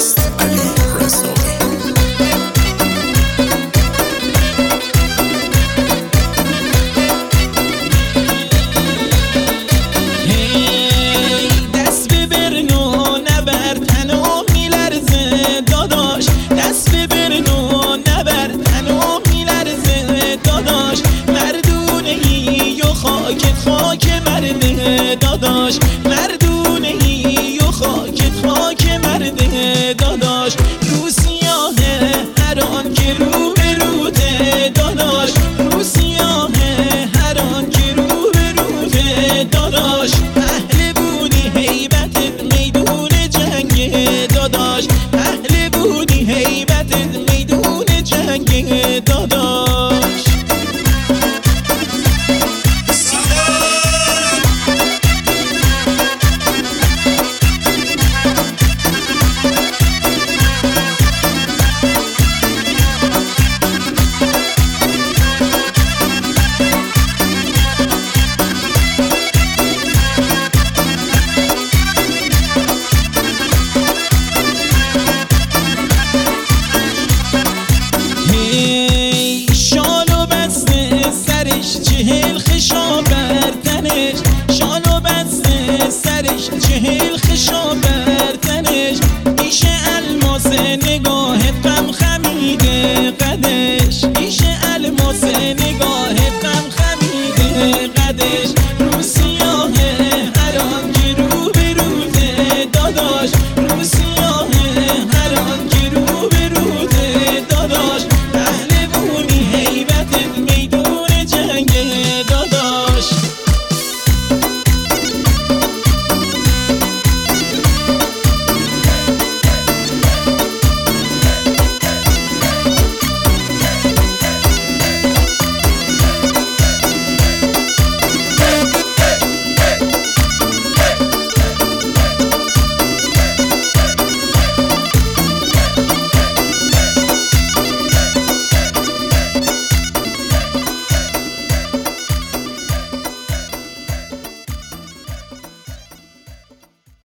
است علی رضایی. دست ببرن و نبر تنو میلرزه داداش، دست ببرن و نبر تنو میلرزه داداش، مردونه ای و خاکت خاک مرده داداش، مردونه ای و خاکت خاک مرده داداش، رو سیاهه هر آن که رو به روته داداش، رو سیاهه هر آن که رو به روته داداش، اهل بودی هیبتت میدون جنگ داداش، اهل بودی هیبتت میدون جنگ داداش. شالو بسته سرش 40 خشا بر تنش، شالو بسته سرش 40